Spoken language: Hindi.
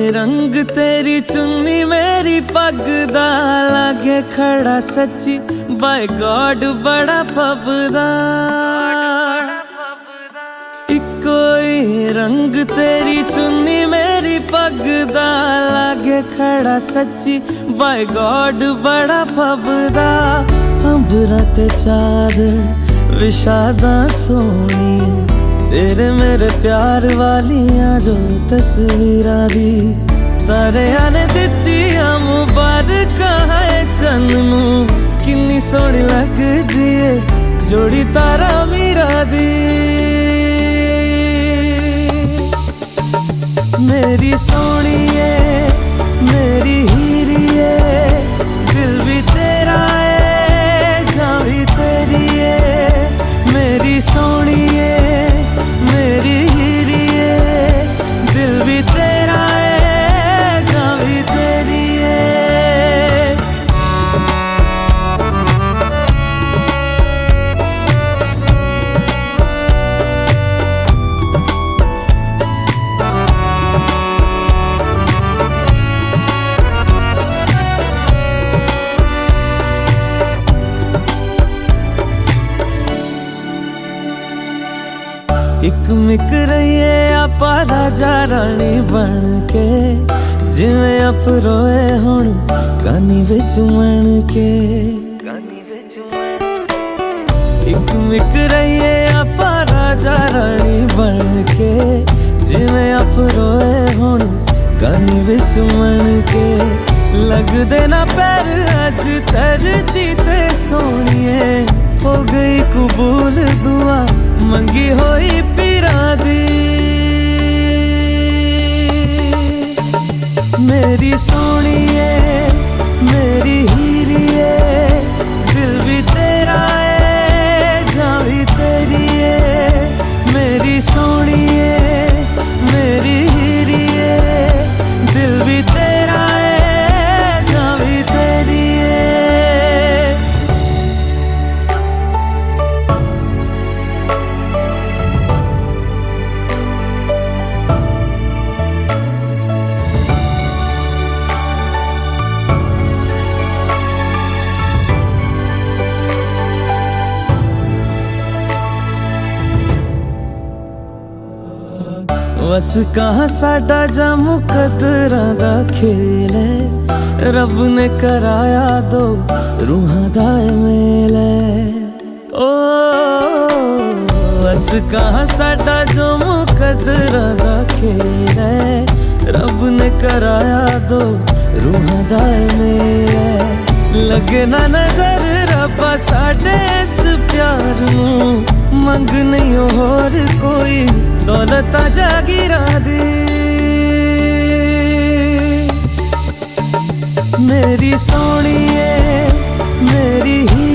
रंग तेरी चुन्नी मेरी पग दा लागे खड़ा सच्ची बाय गॉड बड़ा फबदा। कोई रंग तेरी चुन्नी मेरी पग दा लागे खड़ा सच्ची बाय गॉड बड़ा फबदा। अंबरा ते चादर विशादा सोनी तेरे मेरे प्यार वालियां जो तस्वीरां दी तारियां ने दित्तियां मुबारक है चन्नू किन्नी सोहनी लगदी है जोड़ी तारा मीरा दी। मेरी सोहणीए मेरी हीरीए दिल भी तेरा है जान भी तेरी है। मेरी सोहणीए मेरी हीरीए दिल भी तेरा है जान भी तेरी है। एक मिक रहिए आपा राजा रानी बन के जिवें अफरोए हुण गानी विच मन के। एक मिक रहिए आपा राजा रानी बन के जिवें अफरोए हुण गानी विच मन के। लगदे ना पैर अज धरती ते सोहणीए हो गई कबूल दुआ मंगी होई पीरा दी। मेरी सोहणीए मेरी हीरीए दिल भी तेरा है जान भी तेरी है। मेरी सोहणीए मेरी हीरीए दिल भी तेरा है जान भी तेरी है। बस कहाँ साडा जामू कदरां दा खेल है रब ने कराया दो रूहां दा मेल है। ओ बस कहाँ साडा जामू कदरां दा खेल है रब ने कराया दो रूहां दा मेल है। लगे ना नजर रब्बा साडे इस प्यार नू मंग नहीं होर कोई दौलत जागीरा दी। मेरी सोहणीए मेरी